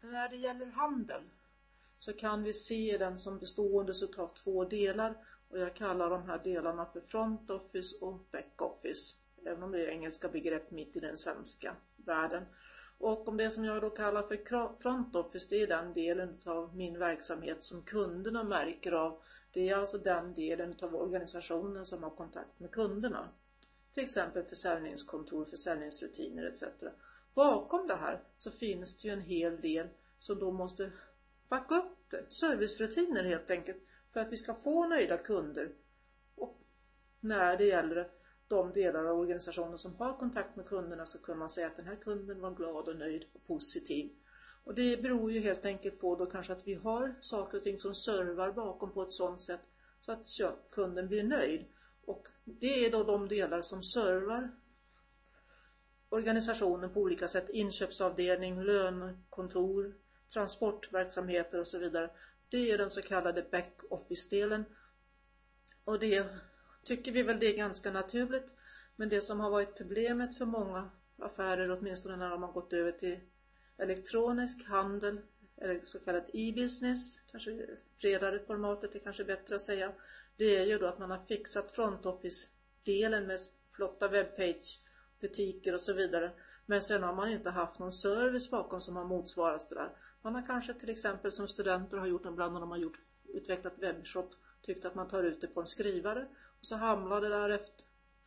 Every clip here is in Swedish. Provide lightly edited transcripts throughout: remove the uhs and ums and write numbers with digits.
När det gäller handel så kan vi se den som bestående av två delar, och jag kallar de här delarna för front office och back office, även om det är engelska begrepp mitt i den svenska världen. Och om det som jag då kallar för front office, det är den delen av min verksamhet som kunderna märker av. Det är alltså den delen av organisationen som har kontakt med kunderna. Till exempel försäljningskontor, försäljningsrutiner etc. Bakom det här så finns det ju en hel del som då måste backa upp det. Servicerutiner helt enkelt, för att vi ska få nöjda kunder. Och när det gäller de delar av organisationen som har kontakt med kunderna så kan man säga att den här kunden var glad och nöjd och positiv. Och det beror ju helt enkelt på då kanske att vi har saker och ting som servar bakom på ett sådant sätt så att kunden blir nöjd. Och det är då de delar som servar organisationen på olika sätt, inköpsavdelning, lönekontor, transportverksamheter och så vidare. Det är den så kallade back-office-delen. Och det tycker vi väl det är ganska naturligt. Men det som har varit problemet för många affärer, åtminstone när de har gått över till elektronisk handel, eller så kallad e-business, kanske bredare formatet är kanske bättre att säga, det är ju då att man har fixat front office-delen med flotta webbpage, butiker och så vidare. Men sen har man inte haft någon service bakom som har motsvarat det där. Man har kanske till exempel som studenter har gjort ibland när de har utvecklat webbshop, tyckt att man tar ut det på en skrivare och så hamnar det där efter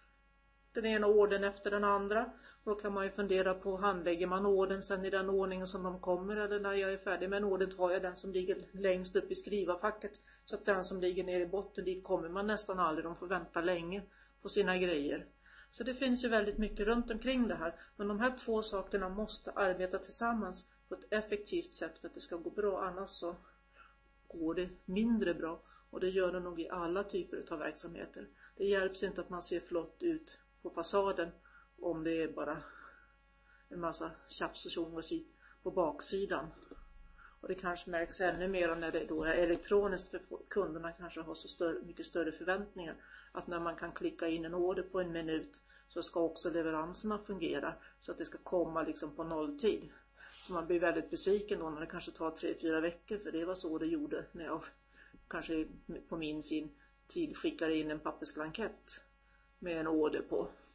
den ena orden efter den andra. Då kan man ju fundera på, handlägger man orden sen i den ordningen som de kommer, eller när jag är färdig med en orden tar jag den som ligger längst upp i skrivarfacket, så att den som ligger ner i botten, dit kommer man nästan aldrig, de får vänta länge på sina grejer. Så det finns ju väldigt mycket runt omkring det här, men de här två sakerna måste arbeta tillsammans på ett effektivt sätt för att det ska gå bra, annars så går det mindre bra, och det gör det nog i alla typer av verksamheter. Det hjälps inte att man ser flott ut på fasaden om det är bara en massa tjafs och tjong och tjit på baksidan. Och det kanske märks ännu mer när det då är elektroniskt, för kunderna kanske har så mycket större förväntningar att när man kan klicka in en order på en minut så ska också leveranserna fungera så att det ska komma liksom på nolltid. Så man blir väldigt besviken då när det kanske tar 3-4 veckor, för det var så det gjorde när jag kanske på min tid skickade in en pappersblankett med en order på.